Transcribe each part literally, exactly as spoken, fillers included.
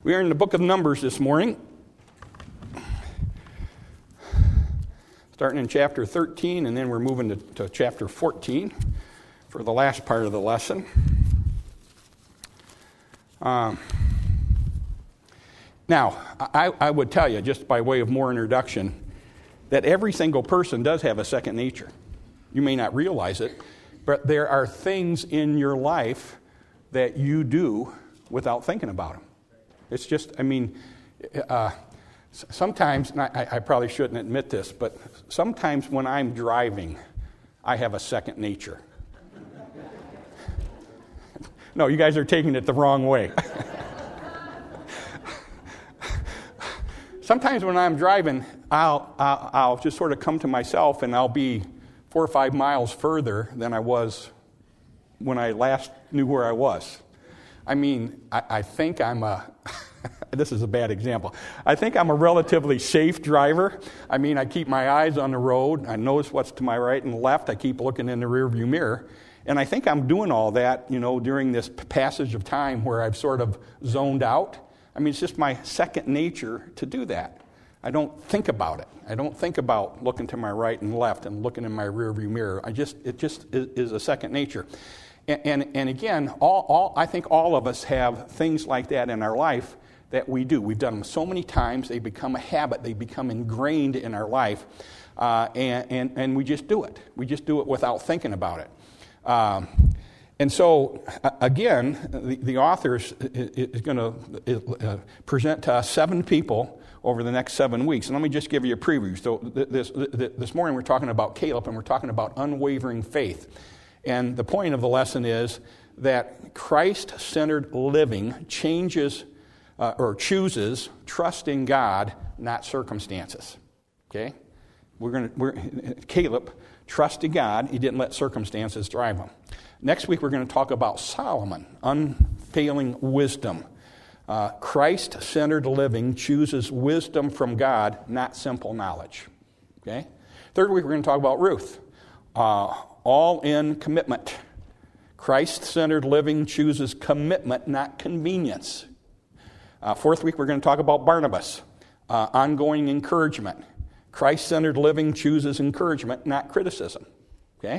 We are in the book of Numbers this morning, starting in chapter thirteen, and then we're moving to, to chapter fourteen for the last part of the lesson. Um, now, I, I would tell you, just by way of more introduction, that every single person does have a second nature. You may not realize it, but there are things in your life that you do without thinking about them. It's just, I mean, uh, sometimes, and I, I probably shouldn't admit this, but sometimes when I'm driving, I have a second nature. No, you guys are taking it the wrong way. Sometimes when I'm driving, I'll, I'll I'll just sort of come to myself, and I'll be four or five miles further than I was when I last knew where I was. I mean, I, I think I'm a, this is a bad example, I think I'm a relatively safe driver. I mean, I keep my eyes on the road, I notice what's to my right and left, I keep looking in the rearview mirror, and I think I'm doing all that, you know, during this passage of time where I've sort of zoned out. I mean, it's just my second nature to do that. I don't think about it. I don't think about looking to my right and left and looking in my rearview mirror. I just, it just is, is a second nature. And, and, and again, all, all, I think all of us have things like that in our life that we do. We've done them so many times, they become a habit, they become ingrained in our life, uh, and, and, and we just do it. We just do it without thinking about it. Um, and so, uh, again, the, the author is, is going to uh, present to us seven people over the next seven weeks. And let me just give you a preview. So this, this morning we're talking about Caleb, and we're talking about unwavering faith. And the point of the lesson is that Christ-centered living changes uh, or chooses trusting God, not circumstances. Okay? We're going to we're Caleb trusted God. He didn't let circumstances drive him. Next week we're going to talk about Solomon, unfailing wisdom. Uh, Christ-centered living chooses wisdom from God, not simple knowledge. Okay? Third week we're going to talk about Ruth. Uh, all-in commitment. Christ-centered living chooses commitment, not convenience. Uh, fourth week we're going to talk about Barnabas. Uh, ongoing encouragement. Christ-centered living chooses encouragement, not criticism. Okay?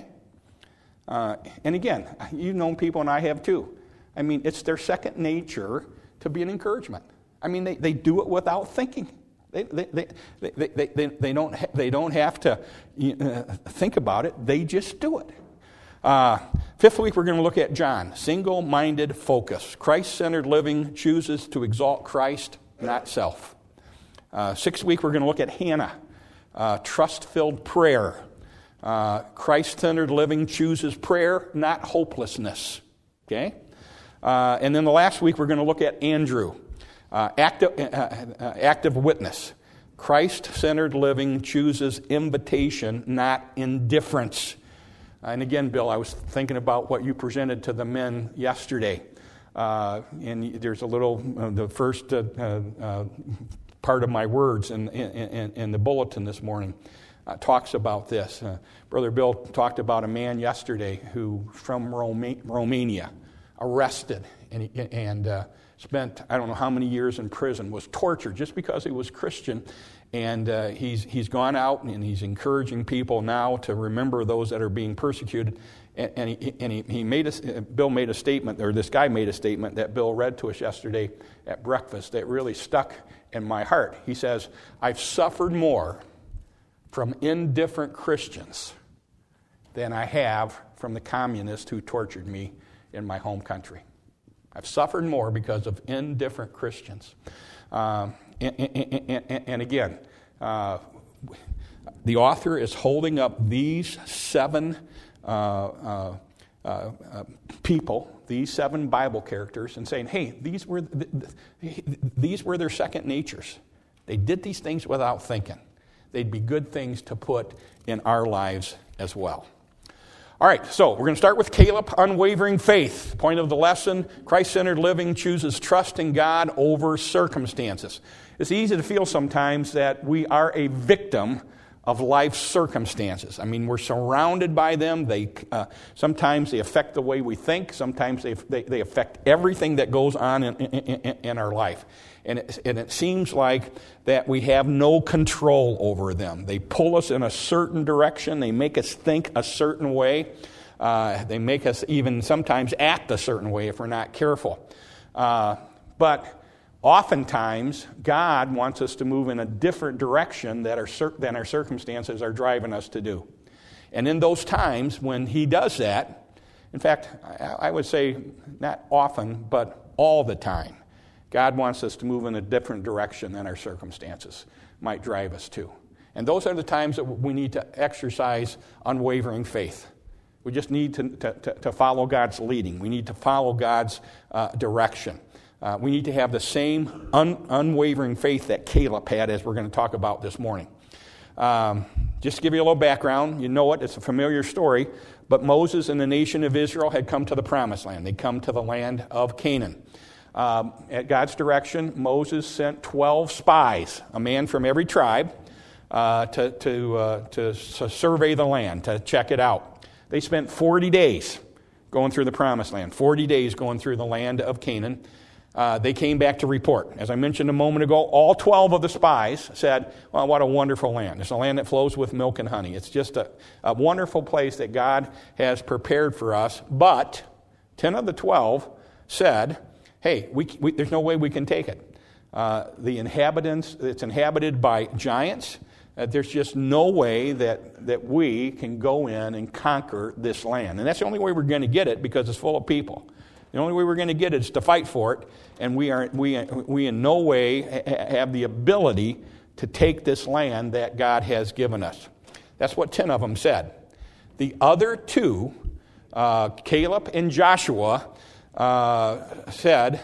Uh, and again, you've known people, and I have too. I mean, it's their second nature to be an encouragement. I mean, they, they do it without thinking. They they they they they, they, they don't ha- they don't have to uh, think about it. They just do it. Uh, fifth week, we're going to look at John. Single-minded focus. Christ-centered living chooses to exalt Christ, not self. Uh, sixth week, we're going to look at Hannah. Uh, trust-filled prayer. Uh, Christ-centered living chooses prayer, not hopelessness. Okay? Uh, and then the last week, we're going to look at Andrew. Uh, active, uh, uh, active witness. Christ-centered living chooses invitation, not indifference. And again, Bill, I was thinking about what you presented to the men yesterday. Uh, and there's a little, uh, the first uh, uh, part of my words in, in, in the bulletin this morning uh, talks about this. Uh, Brother Bill talked about a man yesterday who, from Roma- Romania, arrested and, he, and uh, spent, I don't know how many years in prison, was tortured just because he was Christian. And uh, he's he's gone out and he's encouraging people now to remember those that are being persecuted. And, and, he, and he, he made a, Bill made a statement, or this guy made a statement that Bill read to us yesterday at breakfast that really stuck in my heart. He says, I've suffered more from indifferent Christians than I have from the communists who tortured me in my home country. I've suffered more because of indifferent Christians. Um, and, and, and, and again, uh, the author is holding up these seven uh, uh, uh, uh, people, these seven Bible characters, and saying, hey, these were th- th- these were their second natures. They did these things without thinking. They'd be good things to put in our lives as well. All right, so we're going to start with Caleb, unwavering faith. Point of the lesson, Christ-centered living chooses trust in God over circumstances. It's easy to feel sometimes that we are a victim of life's circumstances. I mean, we're surrounded by them. They uh, sometimes they affect the way we think. Sometimes they they, they affect everything that goes on in, in, in our life. And it, and it seems like that we have no control over them. They pull us in a certain direction. They make us think a certain way. Uh, they make us even sometimes act a certain way if we're not careful. Uh, but oftentimes, God wants us to move in a different direction that our, than our circumstances are driving us to do. And in those times when He does that, in fact, I would say not often, but all the time, God wants us to move in a different direction than our circumstances might drive us to. And those are the times that we need to exercise unwavering faith. We just need to, to, to follow God's leading. We need to follow God's uh, direction. Uh, we need to have the same un, unwavering faith that Caleb had, as we're going to talk about this morning. Um, just to give you a little background, you know it, it's a familiar story, but Moses and the nation of Israel had come to the Promised Land. They'd come to the land of Canaan. Um, at God's direction, Moses sent twelve spies, a man from every tribe, uh, to, to, uh, to, to survey the land, to check it out. They spent forty days going through the Promised Land, forty days going through the land of Canaan. Uh, they came back to report. As I mentioned a moment ago, all twelve of the spies said, well, what a wonderful land. It's a land that flows with milk and honey. It's just a, a wonderful place that God has prepared for us. But ten of the twelve said, hey, we, we, there's no way we can take it. Uh, the inhabitants, it's inhabited by giants. Uh, there's just no way that, that we can go in and conquer this land. And that's the only way we're going to get it, because it's full of people. The only way we're going to get it is to fight for it, and we are we we in no way ha- have the ability to take this land that God has given us. That's what ten of them said. The other two, uh, Caleb and Joshua, uh, said,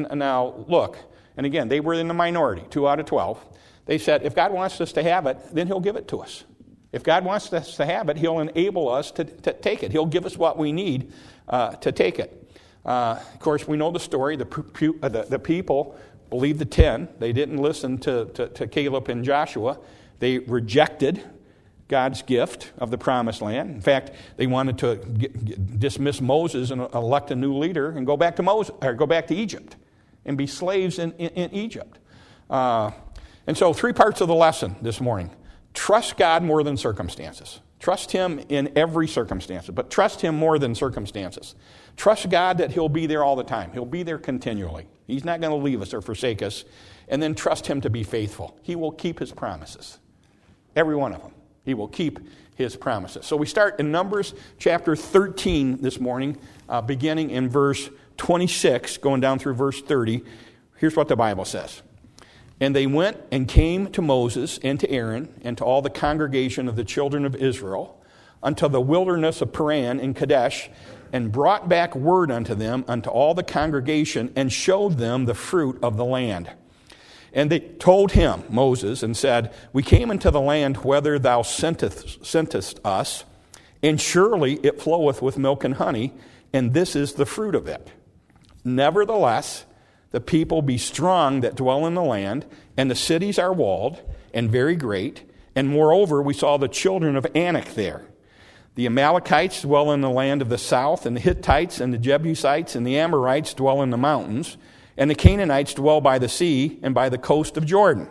now look, and again, they were in the minority, two out of twelve. They said, if God wants us to have it, then He'll give it to us. If God wants us to have it, He'll enable us to, to take it. He'll give us what we need uh, to take it. Uh, of course, we know the story. The, pu- uh, the, the people believed the ten. They didn't listen to, to, to Caleb and Joshua. They rejected God's gift of the Promised Land. In fact, they wanted to get, get, dismiss Moses and elect a new leader and go back to Moses, or go back to Egypt and be slaves in, in, in Egypt. Uh, and so three parts of the lesson this morning. Trust God more than circumstances. Trust Him in every circumstance, but trust Him more than circumstances. Trust God that He'll be there all the time. He'll be there continually. He's not going to leave us or forsake us. And then trust Him to be faithful. He will keep His promises. Every one of them. He will keep His promises. So we start in Numbers chapter thirteen this morning, uh, beginning in verse twenty-six, going down through verse thirty. Here's what the Bible says. And they went and came to Moses and to Aaron and to all the congregation of the children of Israel unto the wilderness of Paran in Kadesh, and brought back word unto them, unto all the congregation, and showed them the fruit of the land. And they told him, Moses, and said, we came into the land whither thou sentest, sentest us, and surely it floweth with milk and honey, and this is the fruit of it. Nevertheless, the people be strong that dwell in the land, and the cities are walled, and very great. And moreover, we saw the children of Anak there. The Amalekites dwell in the land of the south, and the Hittites and the Jebusites and the Amorites dwell in the mountains, and the Canaanites dwell by the sea and by the coast of Jordan.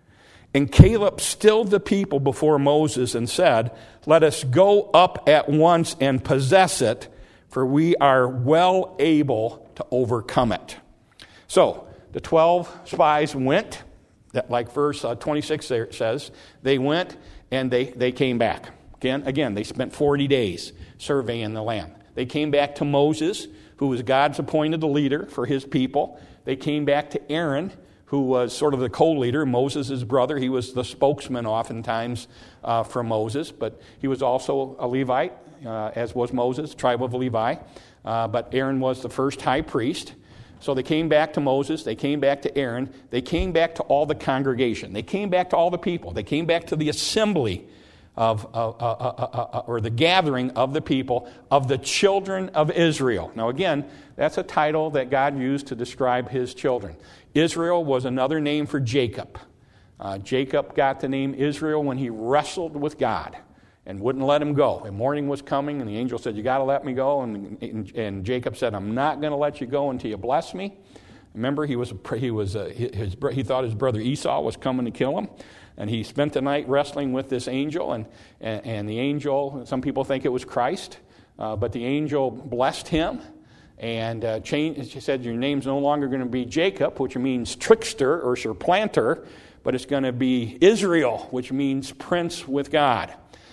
And Caleb stilled the people before Moses and said, let us go up at once and possess it, for we are well able to overcome it. So, the twelve spies went, that like verse uh, twenty-six there says, they went and they, they came back. Again, again, they spent forty days surveying the land. They came back to Moses, who was God's appointed leader for his people. They came back to Aaron, who was sort of the co-leader, Moses' brother. He was the spokesman oftentimes uh, for Moses, but he was also a Levite, uh, as was Moses, tribe of Levi. Uh, but Aaron was the first high priest. So they came back to Moses, they came back to Aaron, they came back to all the congregation, they came back to all the people, they came back to the assembly of, uh, uh, uh, uh, or the gathering of the people, of the children of Israel. Now again, that's a title that God used to describe His children. Israel was another name for Jacob. Uh, Uh, Jacob got the name Israel when he wrestled with God and wouldn't let him go. And morning was coming, and the angel said, you got to let me go. And, and, and Jacob said, I'm not going to let you go until you bless me. Remember, he was he was uh, his, he thought his brother Esau was coming to kill him. And he spent the night wrestling with this angel. And, and, and the angel, some people think it was Christ, uh, but the angel blessed him. And uh, changed, she said, your name's no longer going to be Jacob, which means trickster or supplanter, but it's going to be Israel, which means prince with God.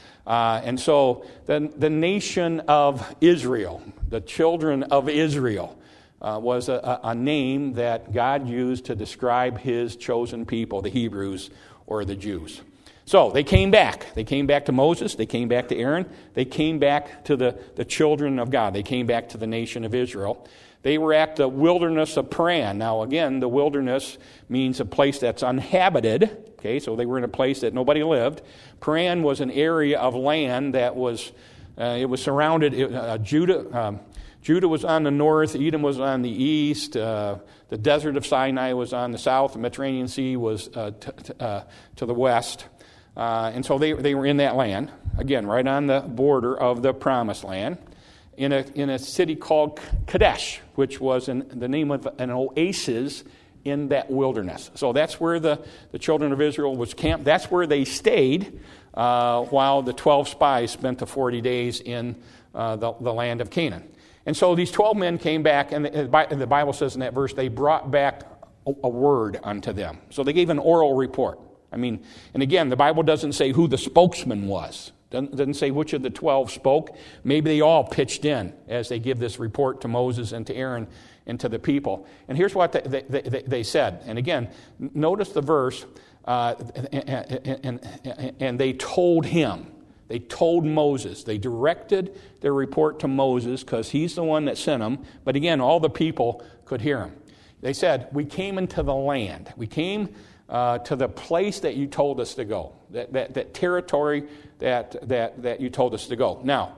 Uh, and so the, the nation of Israel, the children of Israel, uh, was a, a name that God used to describe his chosen people, the Hebrews or the Jews. So they came back. They came back to Moses. They came back to Aaron. They came back to the, the children of God. They came back to the nation of Israel. They were at the wilderness of Paran. Now, again, the wilderness means a place that's uninhabited. Okay, so they were in a place that nobody lived. Paran was an area of land that was, uh, it was surrounded, it, uh, Judah, um, Judah was on the north, Edom was on the east, uh, the desert of Sinai was on the south, the Mediterranean Sea was uh, t- t- uh, to the west. Uh, and so they, they were in that land, again, right on the border of the Promised Land, in a, in a city called Kadesh, which was an, the name of an oasis in that wilderness. So that's where the, the children of Israel was camped. That's where they stayed uh, while the twelve spies spent the forty days in uh, the, the land of Canaan. And so these twelve men came back, and the, the Bible says in that verse, they brought back a, a word unto them. So they gave an oral report. I mean, and again, the Bible doesn't say who the spokesman was. Doesn't, doesn't say which of the twelve spoke. Maybe they all pitched in as they give this report to Moses and to Aaron and to the people. And here's what they, they, they, they said. And again, notice the verse, uh, and, and, and they told him. They told Moses. They directed their report to Moses because he's the one that sent them. But again, all the people could hear him. They said, we came into the land. We came uh, to the place that you told us to go, that, that, that territory that, that, that you told us to go. Now,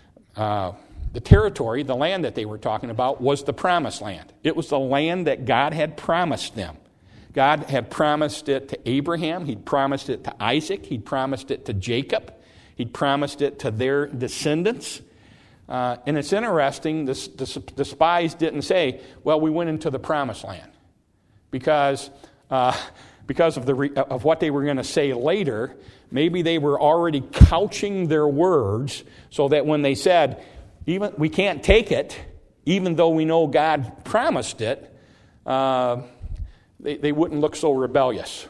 uh, the territory, the land that they were talking about, was the Promised Land. It was the land that God had promised them. God had promised it to Abraham. He'd promised it to Isaac. He'd promised it to Jacob. He'd promised it to their descendants. Uh, and it's interesting, the, the, the spies didn't say, well, we went into the Promised Land. Because, uh, because of, the re, of what they were going to say later, maybe they were already couching their words so that when they said, even we can't take it, even though we know God promised it, uh, they, they wouldn't look so rebellious.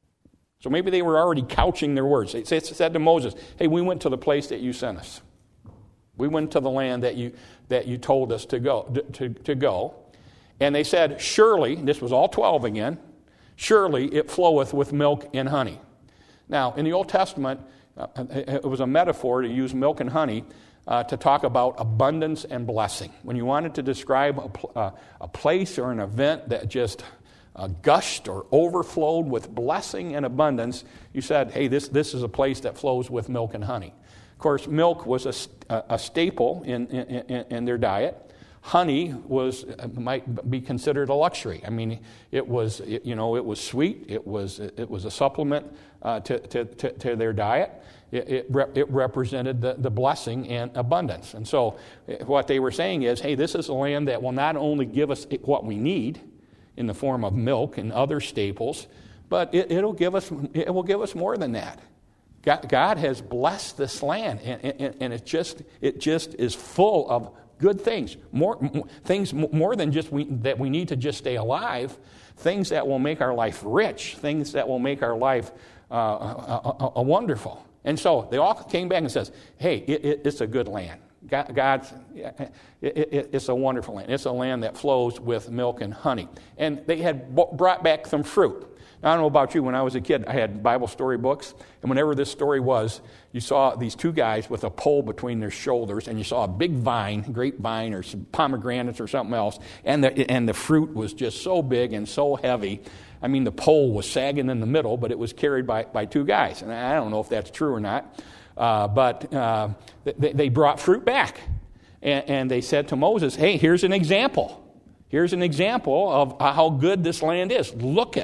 So maybe they were already couching their words. They said to Moses, hey, we went to the place that you sent us. We went to the land that you that you told us to go. To, to go. And they said, surely, this was all twelve again, surely it floweth with milk and honey. Now, in the Old Testament, uh, it was a metaphor to use milk and honey uh, to talk about abundance and blessing. When you wanted to describe a, uh, a place or an event that just Uh, gushed or overflowed with blessing and abundance, you said, hey, this, this is a place that flows with milk and honey. Of course, milk was a, a staple in, in, in their diet. Honey was might be considered a luxury. I mean, it was it, you know it was sweet. It was it was a supplement uh, to, to, to to their diet. It it, rep, it represented the, the blessing and abundance. And so, what they were saying is, hey, this is a land that will not only give us what we need in the form of milk and other staples, but it, it'll give us it will give us more than that. God, God has blessed this land, and, and, and it just it just is full of good things, more things more than just we, that we need to just stay alive. Things that will make our life rich, things that will make our life uh, a, a, a wonderful. And so they all came back and says, "Hey, it, it, it's a good land. God, God's, it, it, it's a wonderful land. It's a land that flows with milk and honey." And they had brought back some fruit. Now, I don't know about you. When I was a kid, I had Bible story books. And whenever this story was, you saw these two guys with a pole between their shoulders, and you saw a big vine, grapevine or some pomegranates or something else, and the, and the fruit was just so big and so heavy. I mean, the pole was sagging in the middle, but it was carried by, by two guys. And I don't know if that's true or not. Uh, but uh, they, they brought fruit back, and, and they said to Moses, hey, here's an example. Here's an example of how good this land is. Look at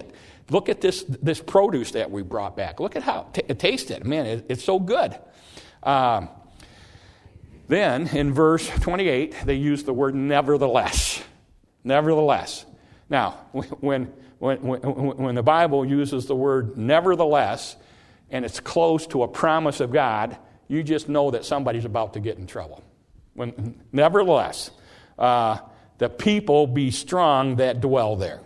Look at this, this produce that we brought back. Look at how t- it tasted. Man, it, it's so good. Um, then, in verse twenty-eight, they use the word nevertheless. Nevertheless. Now, when, when, when, when the Bible uses the word nevertheless, and it's close to a promise of God, you just know that somebody's about to get in trouble. When, nevertheless, uh, the people be strong that dwell there.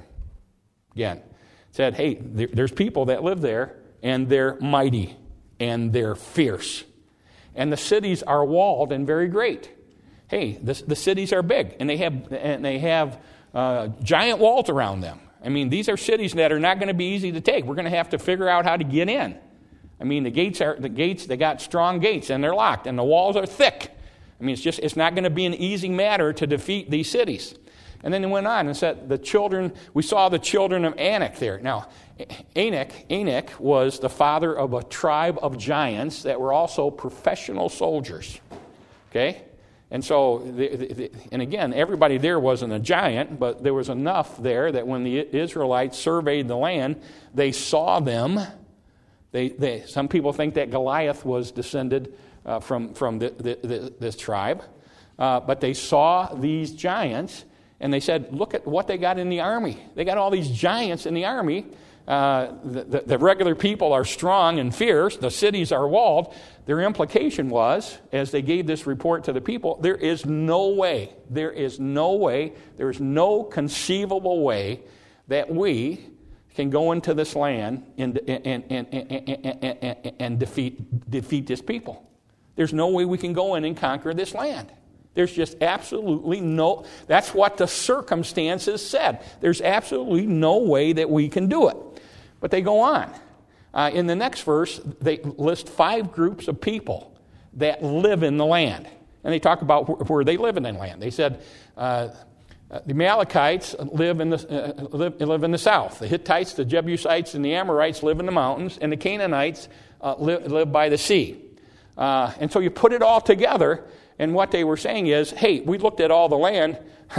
Again, said, hey, there, there's people that live there, and they're mighty, and they're fierce. And the cities are walled and very great. Hey, the, the cities are big, and they have and they have uh, giant walls around them. I mean, these are cities that are not going to be easy to take. We're going to have to figure out how to get in. I mean, the gates are the gates. They got strong gates, and they're locked, and the walls are thick. I mean, it's just it's not going to be an easy matter to defeat these cities. And then it went on and said the children. We saw the children of Anak there. Now, Anak Anak was the father of a tribe of giants that were also professional soldiers. Okay, and so the, the, the, and again, everybody there wasn't a giant, but there was enough there that when the Israelites surveyed the land, they saw them. They, they, some people think that Goliath was descended uh, from, from the, the, the, this tribe. Uh, but they saw these giants, and they said, look at what they got in the army. They got all these giants in the army. Uh, the, the, the regular people are strong and fierce. The cities are walled. Their implication was, as they gave this report to the people, there is no way, there is no way, there is no conceivable way that we can go into this land and, and, and, and, and, and defeat, defeat this people. There's no way we can go in and conquer this land. There's just absolutely no, that's what the circumstances said. There's absolutely no way that we can do it. But they go on. Uh, in the next verse, they list five groups of people that live in the land. And they talk about wh- where they live in the land. They said, uh, Uh, the Amalekites live in the uh, live, live in the south. The Hittites, the Jebusites, and the Amorites live in the mountains, and the Canaanites uh, live, live by the sea. Uh, and so you put it all together, and what they were saying is, hey, we looked at all the land;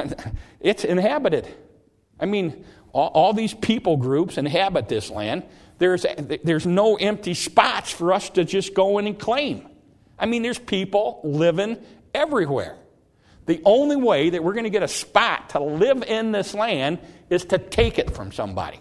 it's inhabited. I mean, all, all these people groups inhabit this land. There's there's no empty spots for us to just go in and claim. I mean, there's people living everywhere. The only way that we're going to get a spot to live in this land is to take it from somebody.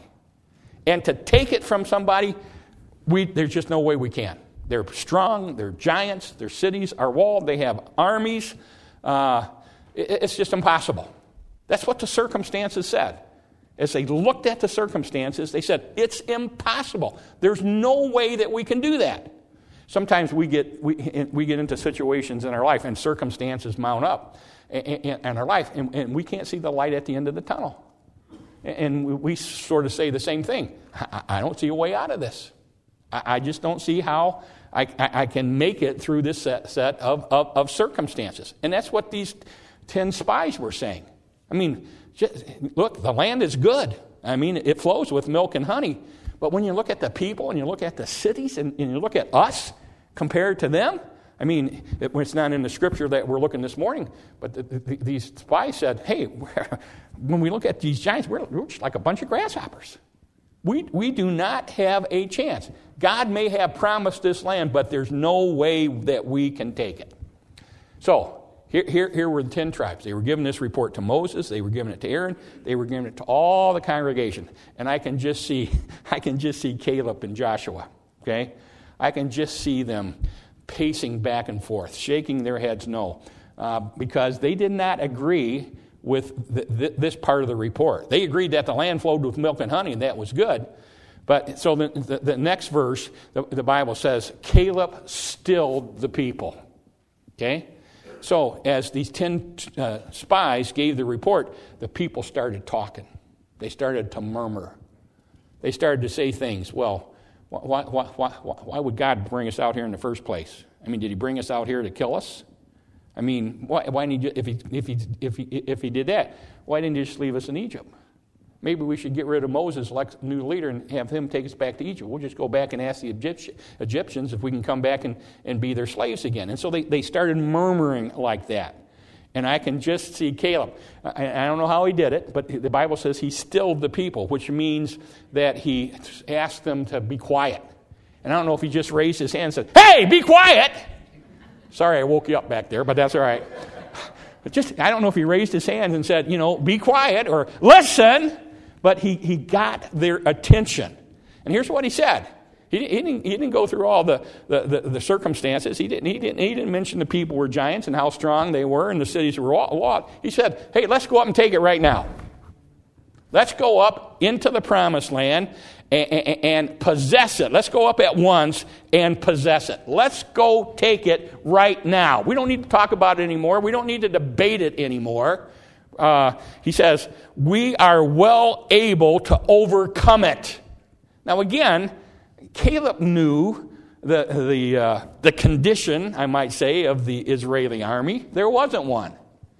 And to take it from somebody, we, there's just no way we can. They're strong, they're giants, their cities are walled, they have armies. Uh, it, it's just impossible. That's what the circumstances said. As they looked at the circumstances, they said, it's impossible. There's no way that we can do that. Sometimes we get we, we get into situations in our life and circumstances mount up in, in our life, and, and we can't see the light at the end of the tunnel. And we, we sort of say the same thing. I, I don't see a way out of this. I, I just don't see how I, I, I can make it through this set, set of, of, of circumstances. And that's what these ten spies were saying. I mean, just, look, the land is good. I mean, it flows with milk and honey. But when you look at the people and you look at the cities and, and you look at us compared to them, I mean, it, it's not in the scripture that we're looking this morning, but the, the, these spies said, hey, when we look at these giants, we're, we're just like a bunch of grasshoppers. We, we do not have a chance. God may have promised this land, but there's no way that we can take it. So, Here, here, here were the ten tribes. They were giving this report to Moses. They were giving it to Aaron. They were giving it to all the congregation. And I can just see, I can just see Caleb and Joshua. Okay, I can just see them pacing back and forth, shaking their heads no, uh, because they did not agree with the, the, this part of the report. They agreed that the land flowed with milk and honey, and that was good. But so the, the, the next verse, the, the Bible says, Caleb stilled the people. Okay. So, as these ten uh, spies gave the report, the people started talking. They started to murmur. They started to say things. Well, why, why, why, why would God bring us out here in the first place? I mean, did He bring us out here to kill us? I mean, why, why didn't he, if he if he if he if he did that, why didn't He just leave us in Egypt? Maybe we should get rid of Moses, elect a new leader, and have him take us back to Egypt. We'll just go back and ask the Egyptians if we can come back and, and be their slaves again. And so they, they started murmuring like that. And I can just see Caleb. I, I don't know how he did it, but the Bible says he stilled the people, which means that he asked them to be quiet. And I don't know if he just raised his hand and said, "Hey, be quiet!" Sorry, I woke you up back there, but that's all right. But just, I don't know if he raised his hand and said, you know, "Be quiet," or "Listen." But he, he got their attention. And here's what he said. He, he, didn't, he didn't go through all the, the, the, the circumstances. He didn't, he, didn't, he didn't mention the people were giants and how strong they were and the cities were walled. He said, "Hey, let's go up and take it right now. Let's go up into the promised land and, and, and possess it. Let's go up at once and possess it. Let's go take it right now. We don't need to talk about it anymore. We don't need to debate it anymore." Uh, he says, "We are well able to overcome it." Now again, Caleb knew the the uh, the condition, I might say, of the Israeli army. There wasn't one.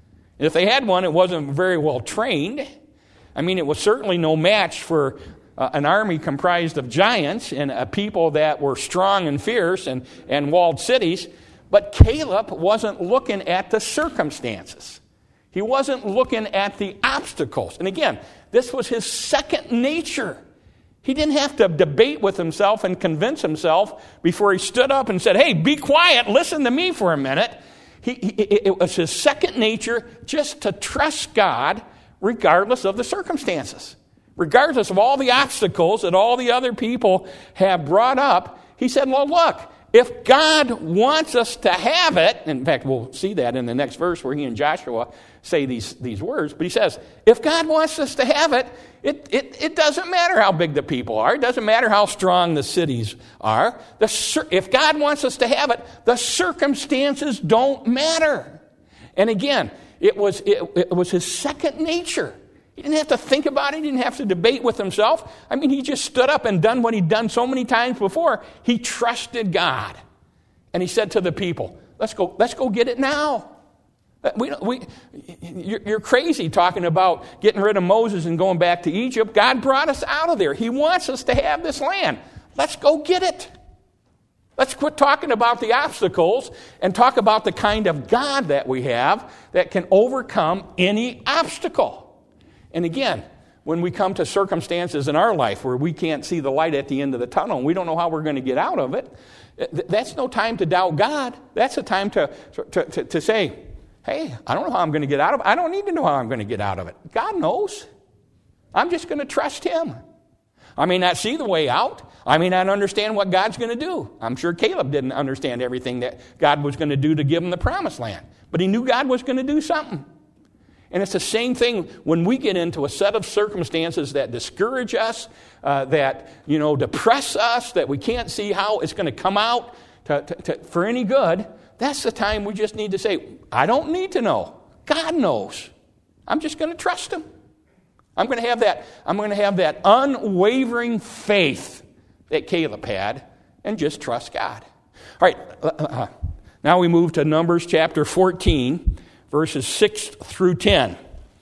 If they had one, it wasn't very well trained. I mean, it was certainly no match for uh, an army comprised of giants and a people that were strong and fierce and, and walled cities. But Caleb wasn't looking at the circumstances. He wasn't looking at the obstacles. And again, this was his second nature. He didn't have to debate with himself and convince himself before he stood up and said, "Hey, be quiet, listen to me for a minute." He, he, it was his second nature just to trust God regardless of the circumstances. Regardless of all the obstacles that all the other people have brought up, he said, "Well, look, if God wants us to have it," in fact, we'll see that in the next verse where he and Joshua say these, these words, but he says, if God wants us to have it, it, it, it doesn't matter how big the people are. It doesn't matter how strong the cities are. The, if God wants us to have it, the circumstances don't matter. And again, it was, it, it was his second nature. He didn't have to think about it. He didn't have to debate with himself. I mean, he just stood up and done what he'd done so many times before. He trusted God. And he said to the people, let's go, let's go get it now. We, we, you're, you're crazy talking about getting rid of Moses and going back to Egypt. God brought us out of there. He wants us to have this land. Let's go get it. Let's quit talking about the obstacles and talk about the kind of God that we have that can overcome any obstacle. And again, when we come to circumstances in our life where we can't see the light at the end of the tunnel and we don't know how we're going to get out of it, that's no time to doubt God. That's a time to, to, to, to say, hey, I don't know how I'm going to get out of it. I don't need to know how I'm going to get out of it. God knows. I'm just going to trust him. I may not see the way out. I may not understand what God's going to do. I'm sure Caleb didn't understand everything that God was going to do to give him the promised land. But he knew God was going to do something. And it's the same thing when we get into a set of circumstances that discourage us, uh, that, you know, depress us, that we can't see how it's going to come out to, to, to, for any good. That's the time we just need to say, I don't need to know. God knows. I'm just going to trust him. I'm going to have that, I'm going to have that unwavering faith that Caleb had and just trust God. All right, uh, now we move to Numbers chapter fourteen, verses six through ten.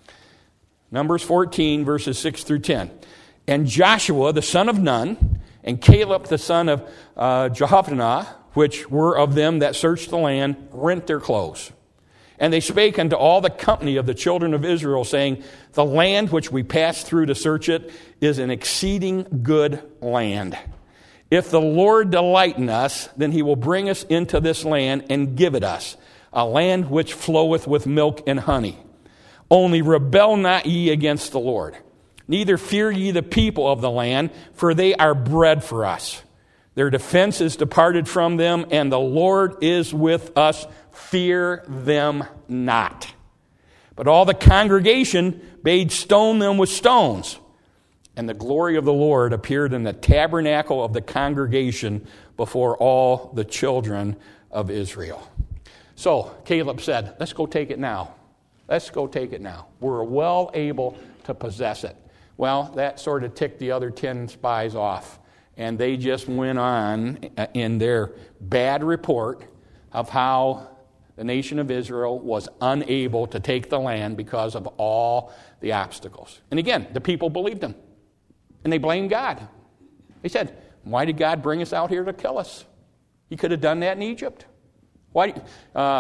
Numbers fourteen, verses six through ten. And Joshua, the son of Nun, and Caleb, the son of uh, Jephunneh, which were of them that searched the land, rent their clothes. And they spake unto all the company of the children of Israel, saying, the land which we passed through to search it is an exceeding good land. If the Lord delight in us, then he will bring us into this land and give it us, a land which floweth with milk and honey. Only rebel not ye against the Lord. Neither fear ye the people of the land, for they are bread for us. Their defense is departed from them, and the Lord is with us. Fear them not. But all the congregation bade stone them with stones. And the glory of the Lord appeared in the tabernacle of the congregation before all the children of Israel. So Caleb said, let's go take it now. Let's go take it now. We're well able to possess it. Well, that sort of ticked the other ten spies off. And they just went on in their bad report of how the nation of Israel was unable to take the land because of all the obstacles. And again, the people believed them. And they blamed God. They said, why did God bring us out here to kill us? He could have done that in Egypt. Why? Uh,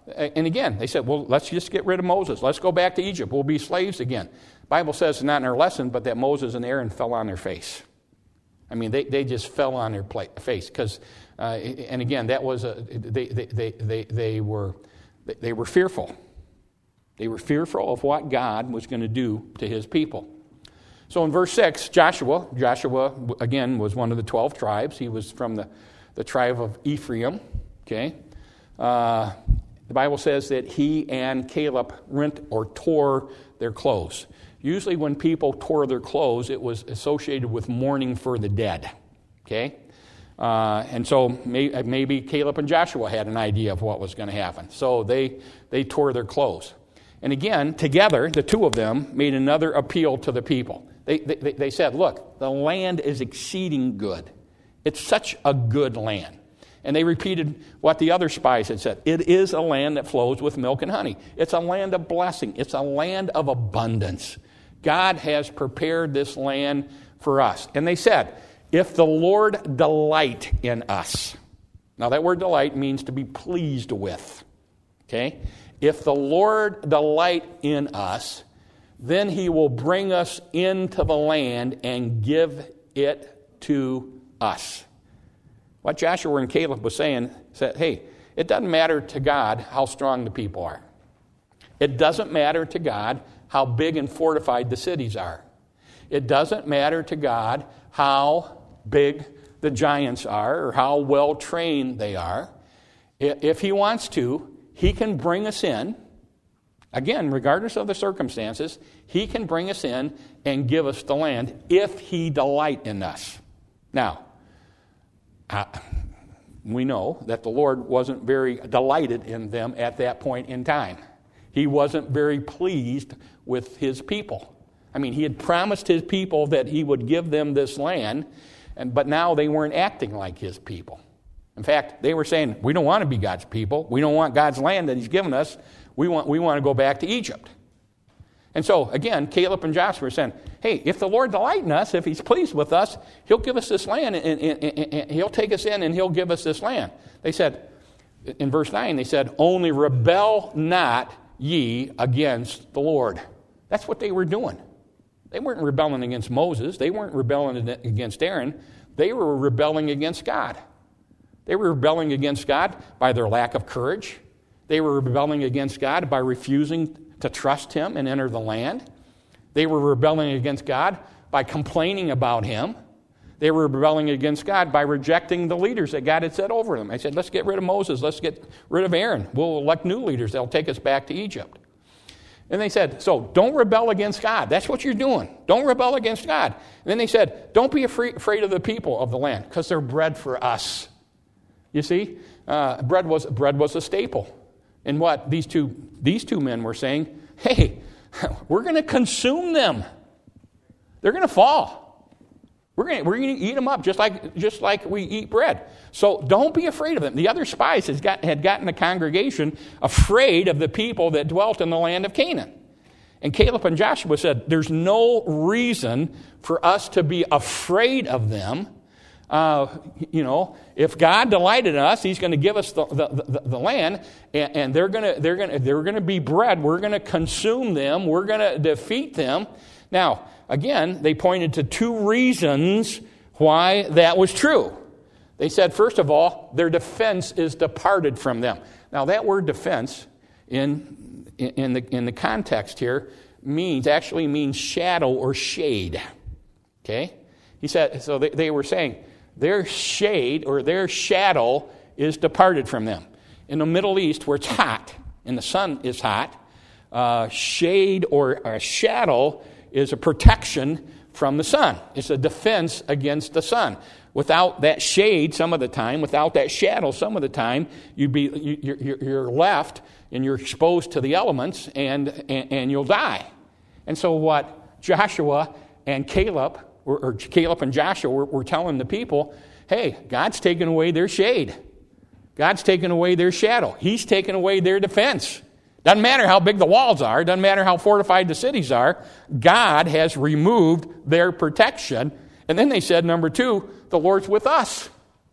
and again, they said, well, let's just get rid of Moses. Let's go back to Egypt. We'll be slaves again. The Bible says, not in our lesson, but that Moses and Aaron fell on their face. I mean, they, they just fell on their plate, face. Because, uh, and again, that was, a, they, they, they, they, they, were, they were fearful. They were fearful of what God was going to do to his people. So in verse six, Joshua, Joshua, again, was one of the twelve tribes. He was from the, the tribe of Ephraim, okay? Uh, the Bible says that he and Caleb rent or tore their clothes. Usually when people tore their clothes, it was associated with mourning for the dead, okay? Uh, and so may, maybe Caleb and Joshua had an idea of what was going to happen. So they, they tore their clothes. And again, together, the two of them made another appeal to the people. They, they, they said, look, the land is exceeding good. It's such a good land. And they repeated what the other spies had said. It is a land that flows with milk and honey. It's a land of blessing. It's a land of abundance. God has prepared this land for us. And they said, if the Lord delight in us. Now that word delight means to be pleased with. Okay? If the Lord delight in us, then he will bring us into the land and give it to us. What Joshua and Caleb was saying said, hey, it doesn't matter to God how strong the people are. It doesn't matter to God how big and fortified the cities are. It doesn't matter to God how big the giants are or how well trained they are. If he wants to, he can bring us in. Again, regardless of the circumstances, he can bring us in and give us the land if he delight in us. Now, uh, we know that the Lord wasn't very delighted in them at that point in time. He wasn't very pleased with his people. I mean, he had promised his people that he would give them this land, and but now they weren't acting like his people. In fact, they were saying, we don't want to be God's people. We don't want God's land that he's given us. We want, we want to go back to Egypt. And so, again, Caleb and Joshua are saying, hey, if the Lord delight in us, if he's pleased with us, he'll give us this land, and, and, and, and he'll take us in, and he'll give us this land. They said, in verse nine, they said, only rebel not ye against the Lord. That's what they were doing. They weren't rebelling against Moses. They weren't rebelling against Aaron. They were rebelling against God. They were rebelling against God by their lack of courage. They were rebelling against God by refusing to trust him and enter the land. They were rebelling against God by complaining about him. They were rebelling against God by rejecting the leaders that God had set over them. I said, let's get rid of Moses. Let's get rid of Aaron. We'll elect new leaders. They'll take us back to Egypt. And they said, so don't rebel against God. That's what you're doing. Don't rebel against God. And then they said, don't be afraid of the people of the land because they're bread for us. You see, uh, bread was bread was a staple. And what these two these two men were saying, hey, we're going to consume them. They're going to fall. We're going we're going to eat them up just like just like we eat bread. So don't be afraid of them. The other spies has got, had gotten the congregation afraid of the people that dwelt in the land of Canaan. And Caleb and Joshua said, there's no reason for us to be afraid of them. Uh, you know, if God delighted in us, he's going to give us the, the, the, the land, and, and they're going to they're going to they're going to be bread. We're going to consume them. We're going to defeat them. Now, again, they pointed to two reasons why that was true. They said, first of all, their defense is departed from them. Now, that word defense in in, in the in the context here means actually means shadow or shade. Okay, he said so. They, they were saying, their shade or their shadow is departed from them. In the Middle East, where it's hot and the sun is hot, uh, shade or a shadow is a protection from the sun. It's a defense against the sun. Without that shade, some of the time, without that shadow, some of the time, you'd be you're, you're left and you're exposed to the elements, and, and and you'll die. And so, what Joshua and Caleb. Or Caleb and Joshua were, were telling the people, hey, God's taken away their shade. God's taken away their shadow. He's taken away their defense. Doesn't matter how big the walls are. Doesn't matter how fortified the cities are. God has removed their protection. And then they said, number two, the Lord's with us.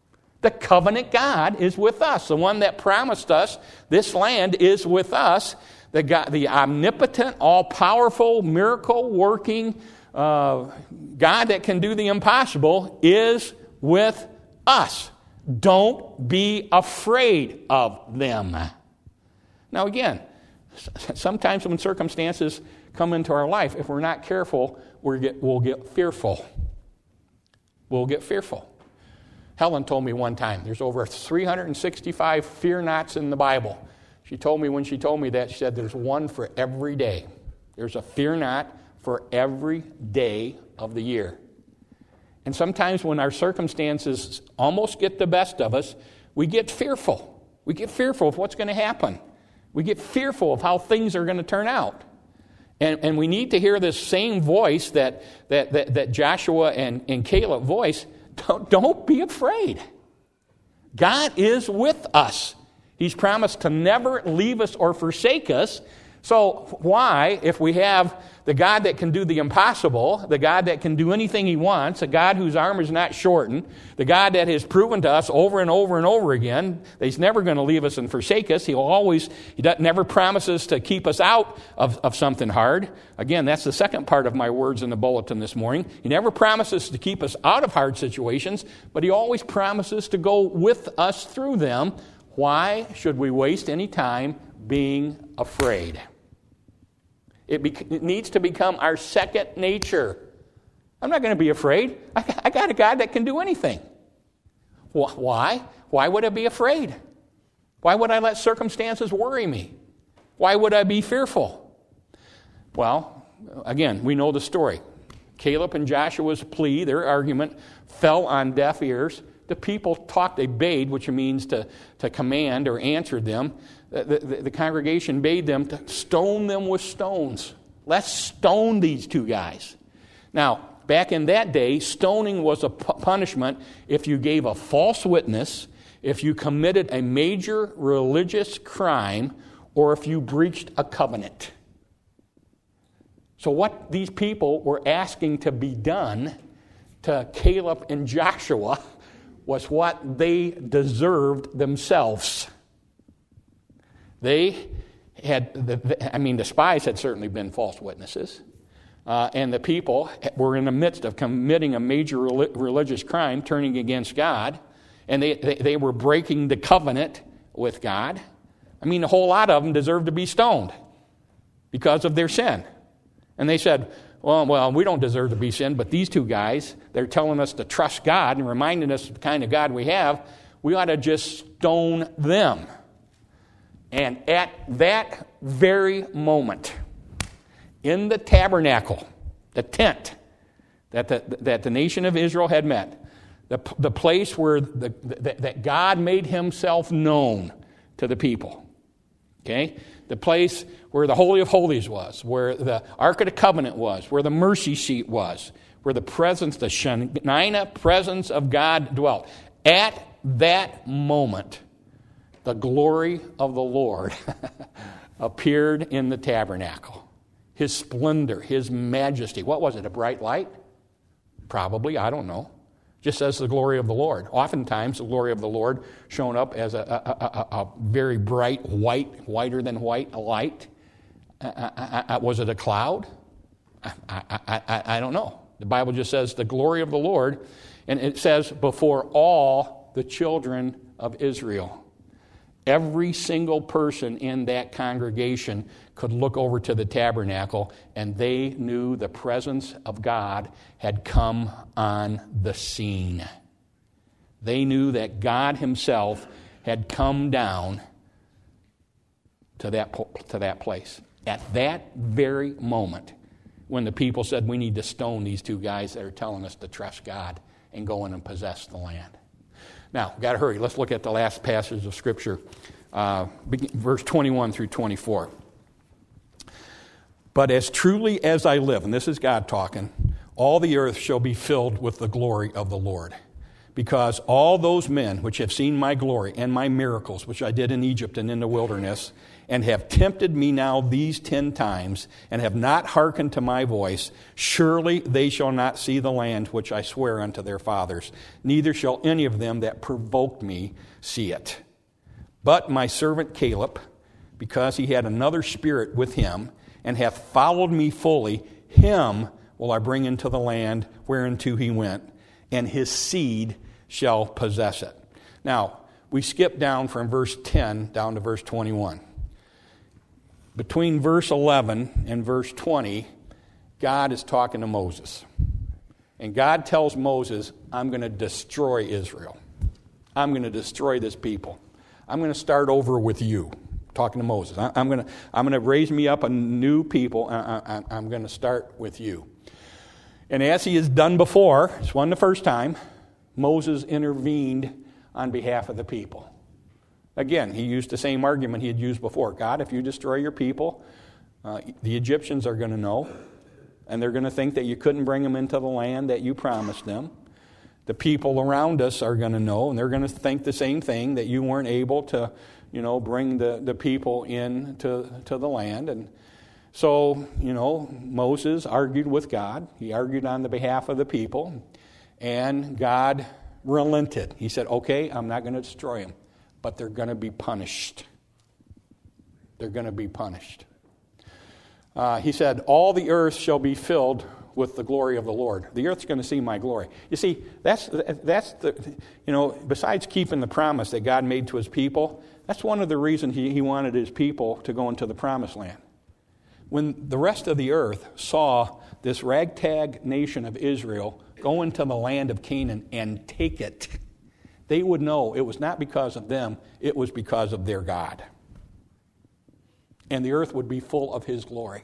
The covenant God is with us. The one that promised us this land is with us. The, God, the omnipotent, all-powerful, miracle-working uh, God that can do the impossible is with us. Don't be afraid of them. Now again, sometimes when circumstances come into our life, if we're not careful, we'll get, we'll get fearful. We'll get fearful. Helen told me one time, there's over three hundred sixty-five fear nots in the Bible. She told me when she told me that, she said there's one for every day. There's a fear not for every day of the year. And sometimes when our circumstances almost get the best of us, we get fearful. We get fearful of what's going to happen. We get fearful of how things are going to turn out. And, and we need to hear this same voice that, that, that, that Joshua and, and Caleb voice. Don't, don't be afraid. God is with us. He's promised to never leave us or forsake us. So why, if we have the God that can do the impossible, the God that can do anything He wants, a God whose arm is not shortened, the God that has proven to us over and over and over again that He's never going to leave us and forsake us. He'll always, He never promises to keep us out of, of something hard. Again, that's the second part of my words in the bulletin this morning. He never promises to keep us out of hard situations, but He always promises to go with us through them. Why should we waste any time being afraid? It, be, it needs to become our second nature. I'm not going to be afraid. I, I got a God that can do anything. Why? Why would I be afraid? Why would I let circumstances worry me? Why would I be fearful? Well, again, we know the story. Caleb and Joshua's plea, their argument, fell on deaf ears. The people talked, they bade, which means to, to command or answered them. The, the, the congregation bade them to stone them with stones. Let's stone these two guys. Now, back in that day, stoning was a punishment if you gave a false witness, if you committed a major religious crime, or if you breached a covenant. So what these people were asking to be done to Caleb and Joshua was what they deserved themselves. They had, I mean, the spies had certainly been false witnesses, uh, and the people were in the midst of committing a major religious crime, turning against God, and they, they, they were breaking the covenant with God. I mean, a whole lot of them deserved to be stoned because of their sin. And they said, well, well, we don't deserve to be sinned, but these two guys, they're telling us to trust God and reminding us of the kind of God we have. We ought to just stone them. And at that very moment, in the tabernacle, the tent that the, that the nation of Israel had met, the, the place where the, the, that God made Himself known to the people, okay? The place where the Holy of Holies was, where the Ark of the Covenant was, where the mercy seat was, where the presence, the Shekinah presence of God dwelt. At that moment, the glory of the Lord appeared in the tabernacle. His splendor, His majesty. What was it, a bright light? Probably, I don't know. Just as the glory of the Lord. Oftentimes, the glory of the Lord shown up as a, a, a, a very bright white, whiter than white light. Uh, I, I, was it a cloud? I, I, I, I don't know. The Bible just says the glory of the Lord, and it says before all the children of Israel. Every single person in that congregation could look over to the tabernacle, and they knew the presence of God had come on the scene. They knew that God Himself had come down to that, to that place. At that very moment, when the people said, we need to stone these two guys that are telling us to trust God and go in and possess the land. Now, we've got to hurry. Let's look at the last passage of Scripture, uh, verse twenty-one through twenty-four. But as truly as I live, and this is God talking, all the earth shall be filled with the glory of the Lord. Because all those men which have seen my glory and my miracles, which I did in Egypt and in the wilderness, and have tempted me now these ten times, and have not hearkened to my voice, surely they shall not see the land which I swear unto their fathers, neither shall any of them that provoked me see it. But my servant Caleb, because he had another spirit with him, and hath followed me fully, him will I bring into the land whereinto he went, and his seed shall possess it. Now, we skip down from verse ten down to verse twenty-one. Between verse eleven and verse twenty, God is talking to Moses. And God tells Moses, I'm going to destroy Israel. I'm going to destroy this people. I'm going to start over with you. Talking to Moses. I'm going to, I'm going to raise me up a new people. I, I, I'm going to start with you. And as he has done before, it's one the first time, Moses intervened on behalf of the people. Again, he used the same argument he had used before. God, if you destroy your people, uh, the Egyptians are going to know, and they're going to think that you couldn't bring them into the land that you promised them. The people around us are going to know, and they're going to think the same thing, that you weren't able to, you know, bring the, the people in to, to the land. And so, you know, Moses argued with God. He argued on the behalf of the people, and God relented. He said, okay, I'm not going to destroy them, but they're going to be punished. They're going to be punished. Uh, he said, all the earth shall be filled with the glory of the Lord. The earth's going to see my glory. You see, that's that's the, you know, besides keeping the promise that God made to his people, that's one of the reasons he, he wanted his people to go into the promised land. When the rest of the earth saw this ragtag nation of Israel go into the land of Canaan and take it, they would know it was not because of them, it was because of their God. And the earth would be full of his glory.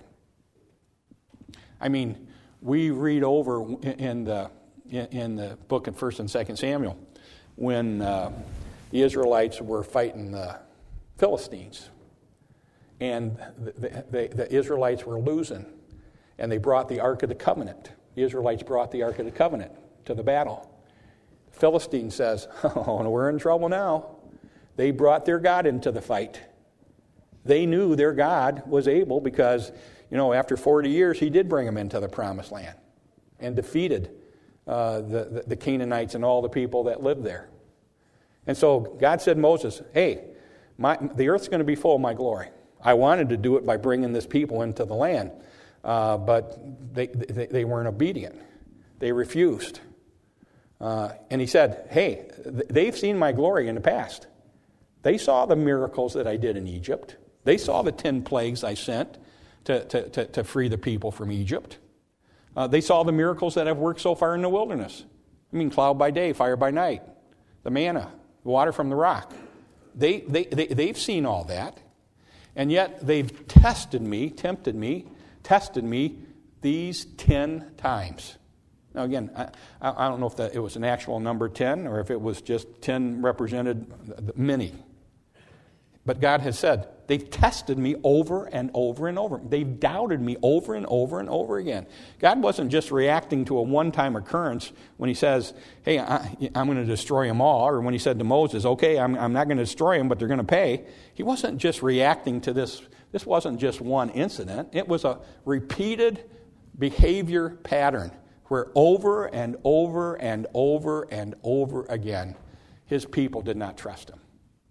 I mean, we read over in the in the book of First and Second Samuel when uh, the Israelites were fighting the Philistines, and the, the, the Israelites were losing, and they brought the Ark of the Covenant. The Israelites brought the Ark of the Covenant to the battle. The Philistine says, "Oh, we're in trouble now." They brought their God into the fight. They knew their God was able because, you know, after forty years, he did bring them into the promised land and defeated uh, the, the, the Canaanites and all the people that lived there. And so God said to Moses, hey, my, the earth's going to be full of my glory. I wanted to do it by bringing this people into the land, uh, but they, they, they weren't obedient. They refused. Uh, and he said, hey, they've seen my glory in the past. They saw the miracles that I did in Egypt. They saw the ten plagues I sent to, to, to, to free the people from Egypt. Uh, they saw the miracles that I've worked so far in the wilderness. I mean, cloud by day, fire by night, the manna, the water from the rock. They, they, they, they've seen all that. And yet they've tested me, tempted me, tested me these ten times. Now again, I, I don't know if that, it was an actual number ten or if it was just ten represented many. But God has said, they've tested me over and over and over. They've doubted me over and over and over again. God wasn't just reacting to a one-time occurrence when he says, hey, I, I'm going to destroy them all, or when he said to Moses, okay, I'm, I'm not going to destroy them, but they're going to pay. He wasn't just reacting to this. This wasn't just one incident. It was a repeated behavior pattern where over and over and over and over again, his people did not trust him.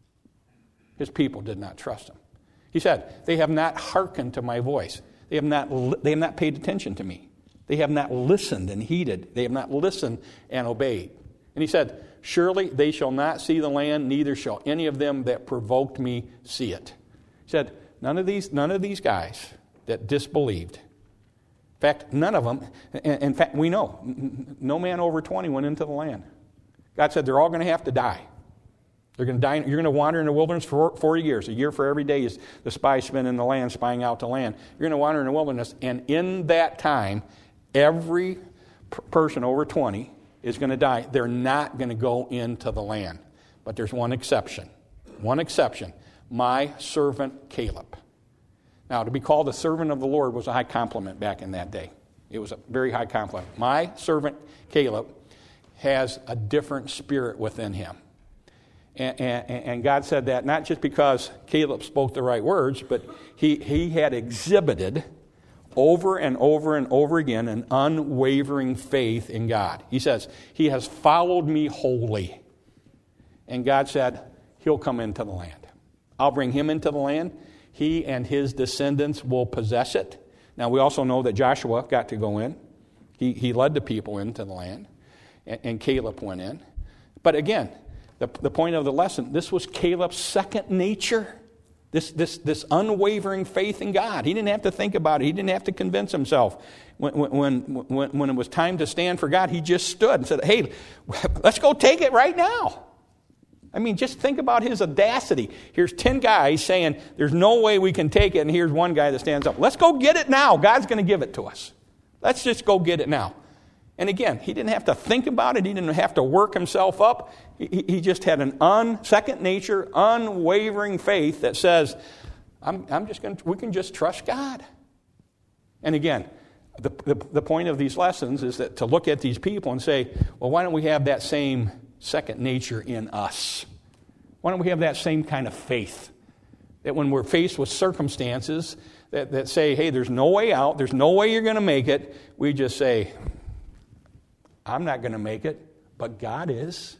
His people did not trust him. He said, they have not hearkened to my voice. They have not, they have not paid attention to me. They have not listened and heeded. They have not listened and obeyed. And he said, surely they shall not see the land, neither shall any of them that provoked me see it. He said, none of these, none of these guys that disbelieved. In fact, none of them, in fact, we know, no man over twenty went into the land. God said they're all going to have to die. They're going to die. You're going to wander in the wilderness for forty years, a year for every day is the spies spend in the land, spying out the land. You're going to wander in the wilderness, and in that time, every p- person over twenty is going to die. They're not going to go into the land. But there's one exception. One exception. My servant Caleb. Now, to be called a servant of the Lord was a high compliment back in that day. It was a very high compliment. My servant Caleb has a different spirit within him. And, and, and God said that not just because Caleb spoke the right words, but he, he had exhibited over and over and over again an unwavering faith in God. He says, he has followed me wholly. And God said, he'll come into the land. I'll bring him into the land. He and his descendants will possess it. Now, we also know that Joshua got to go in. He, he led the people into the land. And, and Caleb went in. But again, the, the point of the lesson, this was Caleb's second nature. This, this, this unwavering faith in God. He didn't have to think about it. He didn't have to convince himself. When, when, when, when it was time to stand for God, he just stood and said, hey, let's go take it right now. I mean, just think about his audacity. Here's ten guys saying, there's no way we can take it, and here's one guy that stands up. Let's go get it now. God's going to give it to us. Let's just go get it now. And again, he didn't have to think about it. He didn't have to work himself up. He, he just had an un, second nature, unwavering faith that says, I'm, I'm just going to, we can just trust God. And again, the, the, the point of these lessons is that to look at these people and say, well, why don't we have that same second nature in us? Why don't we have that same kind of faith? That when we're faced with circumstances that, that say, hey, there's no way out, there's no way you're going to make it, we just say, I'm not going to make it, but God is.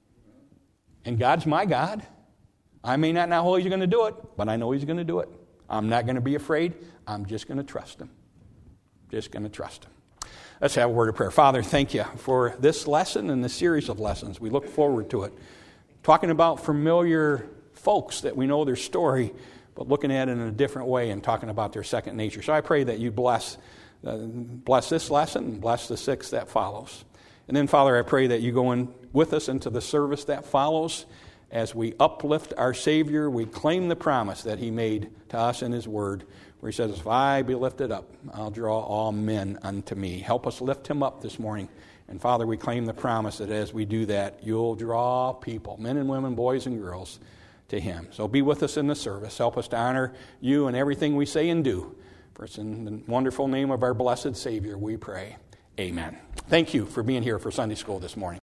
And God's my God. I may not know how he's going to do it, but I know he's going to do it. I'm not going to be afraid. I'm just going to trust him. Just going to trust him. Let's have a word of prayer. Father, thank you for this lesson and this series of lessons. We look forward to it. Talking about familiar folks that we know their story, but looking at it in a different way and talking about their second nature. So I pray that you bless, uh, bless this lesson and bless the six that follows. And then, Father, I pray that you go in with us into the service that follows. As we uplift our Savior, we claim the promise that he made to us in his word, where he says, if I be lifted up, I'll draw all men unto me. Help us lift him up this morning. And, Father, we claim the promise that as we do that, you'll draw people, men and women, boys and girls, to him. So be with us in the service. Help us to honor you in everything we say and do. For it's in the wonderful name of our blessed Savior we pray. Amen. Thank you for being here for Sunday school this morning.